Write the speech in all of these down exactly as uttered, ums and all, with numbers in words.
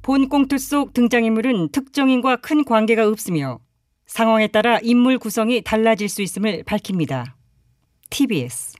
본 꽁트 속 등장인물은 특정인과 큰 관계가 없으며 상황에 따라 인물 구성이 달라질 수 있음을 밝힙니다. 티비에스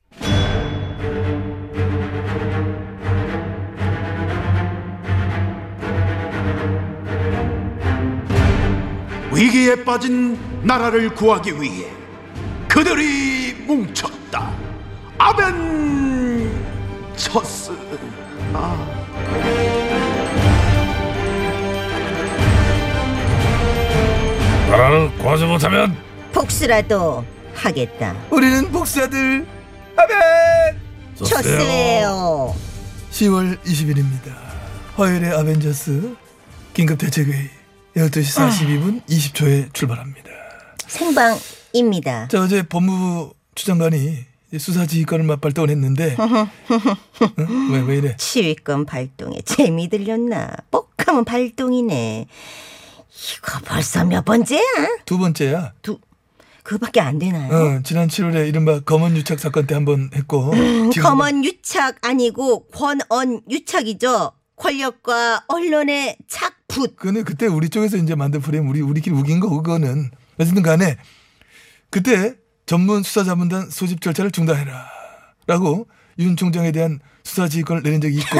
위기에 빠진 나라를 구하기 위해 그들이 뭉쳤다. 아벤처스. 아. 나라를 구하지 못하면 복수라도 하겠다. 우리는 복수아들 아벤처스예요. 시월 이십일입니다. 화요일의 아벤져스 긴급대책회의 열두 시 사십이 분 이십 초에 출발합니다. 생방입니다. 자, 어제 법무부 추장관이 수사지휘권을 맞발동을 했는데 어? 왜, 왜 이래? 지휘권 발동에 재미 들렸나? 뻑하면 발동이네. 이거 벌써 몇 번째야? 두 번째야. 두 그밖에 안 되나요? 어, 지난 칠월에 이른바 검언 유착 사건 때 한 번 했고 음, 검언 유착 아니고 권언 유착이죠. 권력과 언론의 착붙. 그거는 그때 우리 쪽에서 이제 만든 프레임 우리 우리끼리 우긴 거 그거는 어쨌든 간에 그때 전문 수사자문단 소집 절차를 중단해라 라고 윤 총장에 대한 수사지휘권을 내린 적이 있고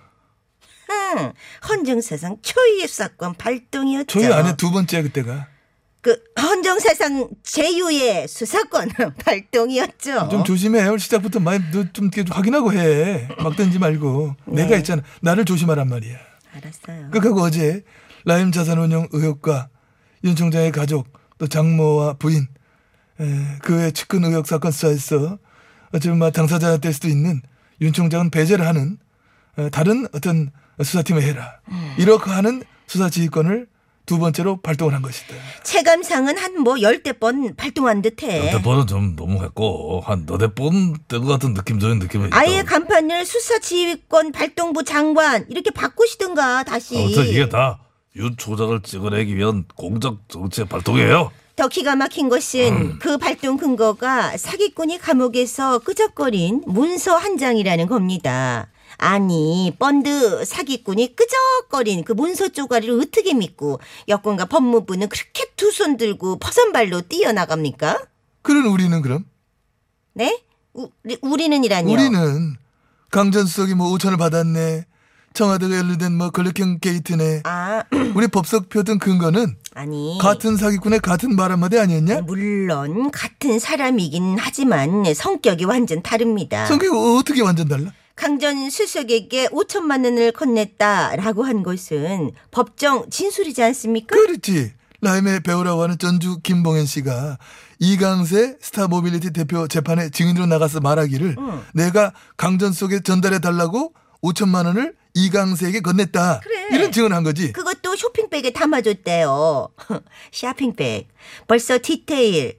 응, 헌정사상 초유의 수사권 발동이었죠. 초유 안에 두 번째야 그때가. 그 헌정사상 제유의 수사권 발동이었죠. 좀 조심해. 오늘 시작부터 많이 좀 확인하고 해. 막 던지 말고. 네. 내가 있잖아. 나를 조심하란 말이야. 알았어요. 그하고 어제 라임 자산운용 의혹과 윤 총장의 가족 또 장모와 부인 에, 그 외 측근 의혹 사건 수사에서 어쩌면 막 당사자 될 수도 있는 윤 총장은 배제를 하는 에, 다른 어떤 수사팀을 해라. 음. 이렇게 하는 수사지휘권을 두 번째로 발동을 한 것이다. 체감상은 한 뭐 열대 번 발동한 듯해. 열대 번은 좀 너무했고 한 너댓 번 된 것 같은 느낌적인 느낌은 아예 있다. 간판을 수사지휘권 발동부 장관 이렇게 바꾸시든가 다시. 아무튼 이게 다 윤 총장을 찍어내기 위한 공작 정치의 발동이에요. 더 기가 막힌 것은 음. 그 발동 근거가 사기꾼이 감옥에서 끄적거린 문서 한 장이라는 겁니다. 아니 펀드 사기꾼이 끄적거린 그 문서 쪼가리를 어떻게 믿고 여권과 법무부는 그렇게 두 손 들고 퍼선발로 뛰어나갑니까? 그런 우리는 그럼? 네? 우리, 우리는이라뇨? 우리는 강전수석이 뭐 오천을 받았네. 청와대가 연루된 뭐 권력형 게이트네. 아 우리 법석표 등 근거는 아니 같은 사기꾼의 같은 말 한마디 아니었냐? 물론 같은 사람이긴 하지만 성격이 완전 다릅니다. 성격이 어떻게 완전 달라? 강전 수석에게 오천만 원을 건넸다라고 한 것은 법정 진술이지 않습니까? 그렇지. 라임의 배우라고 하는 전주 김봉현 씨가 이강세 스타모빌리티 대표 재판에 증인으로 나가서 말하기를 응. 내가 강전 속에 전달해 달라고 오천만 원을 이강세에게 건넸다. 그래. 이런 증언을 한 거지. 그것도 쇼핑백에 담아줬대요. 쇼핑백. 벌써 디테일,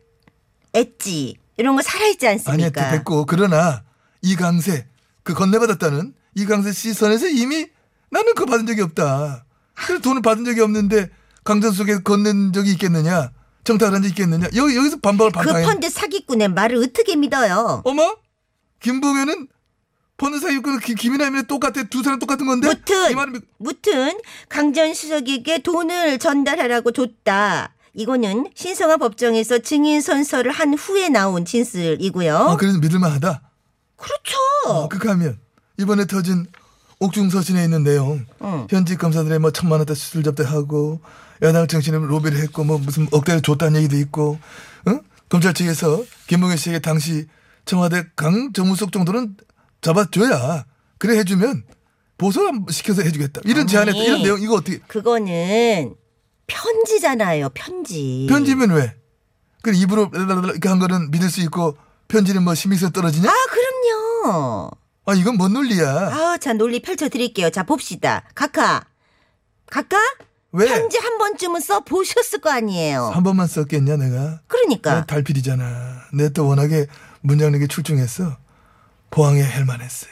엣지 이런 거 살아있지 않습니까? 아니 됐고 그러나 이강세 그 건네받았다는 이강세 씨 선에서 이미 나는 그거 받은 적이 없다. 그래서 돈을 받은 적이 없는데 강전 속에 건넨 적이 있겠느냐? 정탁을 한 적이 있겠느냐? 여기, 여기서 반박을 그 반박해. 펀드 사기꾼의 말을 어떻게 믿어요? 어머? 김봉현은 펀드 사기꾼 김이나이랑 똑같아. 두 사람 똑같은 건데? 무튼 이 말은 믿- 무튼 강전 수석에게 돈을 전달하라고 줬다. 이거는 신성한 법정에서 증인 선서를 한 후에 나온 진술이고요. 아, 그래서 믿을만하다. 그렇죠. 어, 그렇게 하면 이번에 터진 옥중서신에 있는 내용 응. 현직 검사들의 뭐 천만 원대 수술 접대하고 야당 정치인을 로비를 했고 뭐 무슨 억대를 줬다는 얘기도 있고 응? 검찰 측에서 김봉현 씨에게 당시 청와대 강 정무수석 정도는 잡아줘야 그래 해주면 보석 시켜서 해주겠다 이런 아니, 제안했다. 이런 내용 이거 어떻게 그거는 편지잖아요. 편지. 편지면 왜? 그 입으로 이렇게 한 거는 믿을 수 있고 편지는 뭐 신빙성 떨어지냐? 아 그럼요. 아 이건 뭔 논리야? 아, 자 논리 펼쳐드릴게요. 자 봅시다. 각하, 각하 왜? 편지 한 번쯤은 써 보셨을 거 아니에요. 한 번만 썼겠냐 내가? 그러니까 내 달필이잖아. 내 또 워낙에 문장력이 출중했어. 포항에 헬만했어.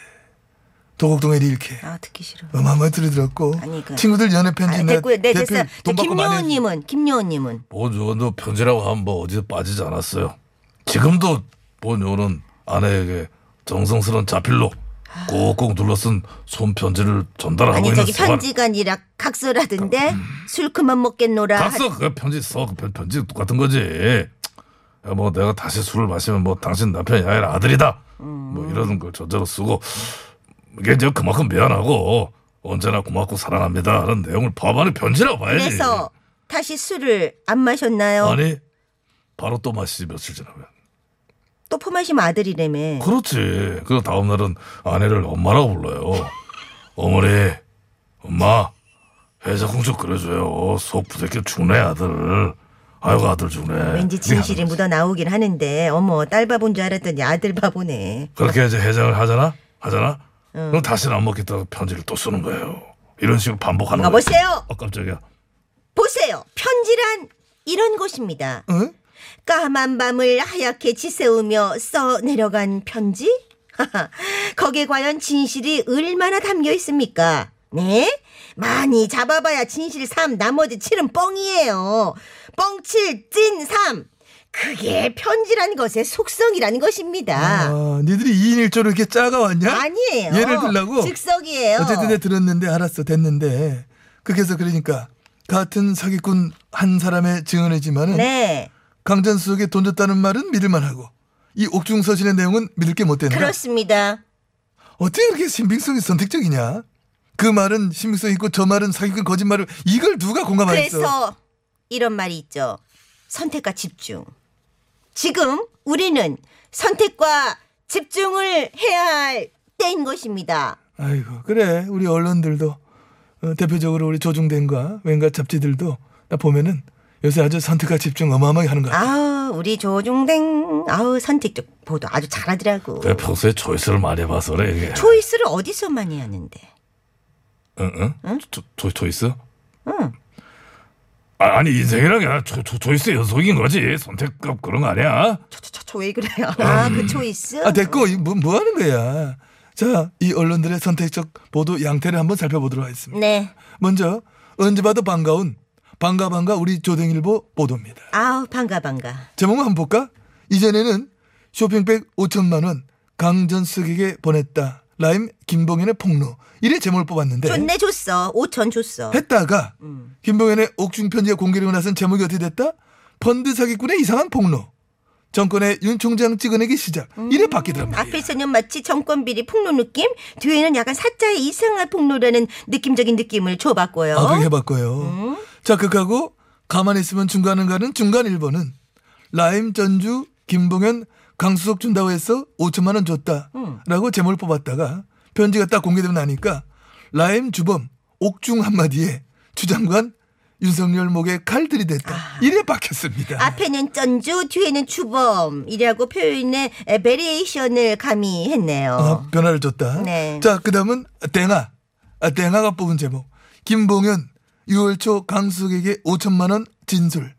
도곡동에 이렇게 아 듣기 싫어. 어마어마하게 들어들었고 아니, 그- 친구들 연애 편지 아, 내 됐고요. 네 대필 됐어요. 돈 받고 많이 해주지. 김요원님은 김요원님은 본 요원도 편지라고 하면 뭐 어디서 빠지지 않았어요. 지금도 본 요원은 아내에게 정성스러운 자필로 꾹꾹 눌러쓴 손편지를 전달하고 아니 있는 저기 서가- 편지가 아니라 각서라던데 술 그만 먹겠노라. 각서 그 편지 써. 그 편- 편지 똑같은 거지. 야, 뭐 내가 다시 술을 마시면 뭐 당신 남편이 아니라 아들이다. 뭐 이러는 걸 저자로 쓰고 이게 이제 그만큼 미안하고 언제나 고맙고 사랑합니다 하는 내용을 포함하는 편지라고 봐야지. 그래서 다시 술을 안 마셨나요? 아니 바로 또 마시지 며칠 지나면. 또 퍼마시면 아들이라며. 그렇지. 그 다음 날은 아내를 엄마라고 불러요. 어머니, 엄마, 해장국 좀 끓여줘요. 속 부대껴 죽네 아들. 아이고 아들 죽네. 왠지 진실이 묻어 나오긴 하는데 어머 딸 바본 줄 알았더니 아들 바보네. 그렇게 이제 해장을 하잖아, 하잖아. 그럼 다시는 안 먹겠다고 편지를 또 쓰는 거예요. 이런 식으로 반복하는 아, 거예요. 보세요. 어 깜짝이야. 보세요. 편지란 이런 것입니다. 응? 까만 밤을 하얗게 지새우며 써 내려간 편지? 거기에 과연 진실이 얼마나 담겨 있습니까? 네? 많이 잡아봐야 진실 삼, 나머지 칠은 뻥이에요. 뻥칠, 찐 삼. 그게 편지란 것의 속성이라는 것입니다. 아, 니들이 이인 일조로 이렇게 짜가 왔냐? 아니에요. 예를 들라고? 즉석이에요. 어쨌든 내가 들었는데 알았어 됐는데 그렇게 해서 그러니까 같은 사기꾼 한 사람의 증언이지만은 네, 강전수에게 돈 줬다는 말은 믿을만하고 이 옥중 서신의 내용은 믿을 게 못 된다. 그렇습니다. 어떻게 그렇게 신빙성이 선택적이냐? 그 말은 신빙성 있고 저 말은 사기꾼 거짓말을 이걸 누가 공감하겠어? 그래서 이런 말이 있죠. 선택과 집중. 지금 우리는 선택과 집중을 해야 할 때인 것입니다. 아이고 그래 우리 언론들도 어, 대표적으로 우리 조중den과 왠가 잡지들도 나 보면은 요새 아주 선택과 집중 어마어마하게 하는 것 같아. 아, 우리 조중댕 아우 선택적 보도 아주 잘하더라고. 내가 평소에 초이스를 많이 해봐서 그래 이게. 초이스를 어디서 많이 하는데? 응, 응? 응? 초, 초, 초이스? 응. 아, 아니 인생이란 게 아니라 초, 초, 초이스 연속인 거지. 선택값 그런 거 아니야? 저저저 왜 그래요? 아, 그 초이스? 아 됐고 이 뭐, 뭐 하는 거야? 자, 이 언론들의 선택적 보도 양태를 한번 살펴보도록 하겠습니다. 네. 먼저 언제 봐도 반가운 반가 반가 우리 조댕일보 보도입니다. 아우 반가 반가. 제목만 한번 볼까? 이전에는 쇼핑백 오천만 원 강전숙에게 보냈다. 라임 김봉현의 폭로. 이래 제목을 뽑았는데 좋네 줬어. 오천 줬어. 했다가 음. 김봉현의 옥중 편지가 공개되고 나선 제목이 어떻게 됐다? 펀드 사기꾼의 이상한 폭로. 정권의 윤 총장 찍어내기 시작. 이래 바뀌더란 말이야. 앞에서는 마치 정권 비리 폭로 느낌, 뒤에는 약간 사자의 이상한 폭로라는 느낌적인 느낌을 줘봤고요. 아, 그렇게 해봤고요. 음. 자, 극하고 가만히 있으면 중간을 가는 중간 일 번은 라임 전주 김봉현 강수석 준다고 해서 오천만 원 줬다 음. 라고 제목을 뽑았다가 편지가 딱 공개되고 나니까 라임 주범 옥중 한마디에 주장관 윤석열 목에 칼들이 됐다. 아. 이래 박혔습니다. 앞에는 전주, 뒤에는 주범이라고 표현의 베리에이션을 가미했네요. 어, 변화를 줬다. 네. 자, 그 다음은 땡아. 아, 땡아가 뽑은 제목. 김봉현 유월 초 강수석에게 오천만 원 진술.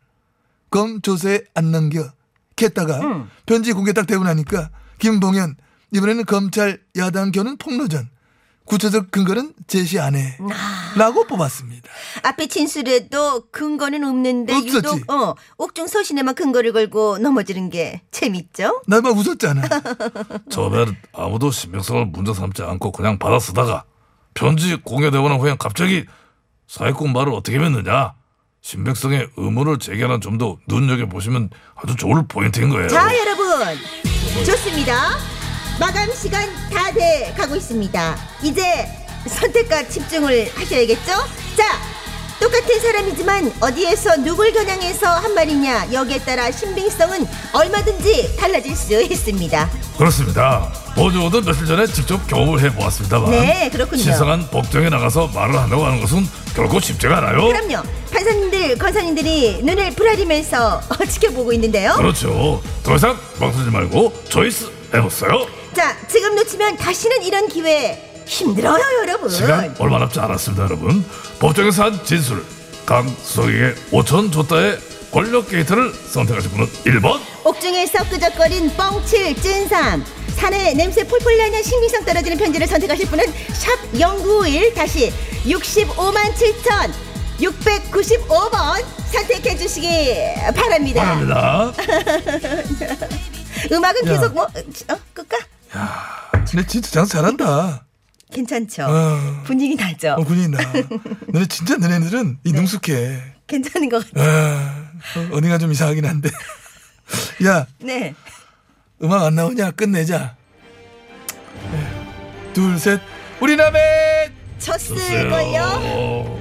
검 조사에 안 남겨. 겠다가 음. 편지 공개 딱 되고 나니까 김봉현 이번에는 검찰 야당 겨눈 폭로전. 구체적 근거는 제시 안 해. 아. 라고 뽑았습니다. 앞에 진술에도 근거는 없는데 없었지. 유독 어, 옥중 서신에만 근거를 걸고 넘어지는 게 재밌죠? 나 막 웃었잖아. 처음엔 아무도 신빙성을 문제 삼지 않고 그냥 받아 쓰다가 편지 공개되고 난 후에 갑자기 사기꾼 말을 어떻게 믿느냐. 신빙성에 의문을 제기하는 점도 눈여겨보시면 아주 좋을 포인트인 거예요. 자 여러분 좋습니다. 마감 시간 다 돼 가고 있습니다. 이제 선택과 집중을 하셔야겠죠? 자 똑같은 사람이지만 어디에서 누굴 겨냥해서 한 말이냐 여기에 따라 신빙성은 얼마든지 달라질 수 있습니다. 그렇습니다. 보조도 며칠 전에 직접 경험을 해보았습니다만 네, 그렇군요. 시성한 법정에 나가서 말을 한다고 하는 것은 결코 쉽지가 않아요. 그럼요. 판사님들 권사님들이 눈을 부라리면서 지켜보고 있는데요. 그렇죠. 더 이상 망설이지 말고 초이스 해보세요. 자 지금 놓치면 다시는 이런 기회 힘들어요 여러분. 시간 얼마 남지 않았습니다. 여러분 법정에서 한 진술 강수석에게 오천 줬다의 권력 게이트를 선택하실 분은 일 번 옥중에서 끄적거린 뻥칠 찐삼 산에 냄새 폴폴 나는 신빙성 떨어지는 편지를 선택하실 분은 샵 영구오일 다시 육십오만 칠천육백구십오 번 선택해 주시기 바랍니다. 바랍니다. 음악은 야. 계속 뭐 어, 끌까? 너네 진짜 장사 잘한다. 괜찮죠? 어. 분위기 나죠? 어, 군인나. 너네 진짜 너네들은 이 능숙해. 괜찮은 것 같아요. 아, 어, 어딘가 좀 이상하긴 한데. 야, 네. 음악 안 나오냐? 끝내자. 네. 둘, 셋. 우리 남의 쳤을걸요? 어.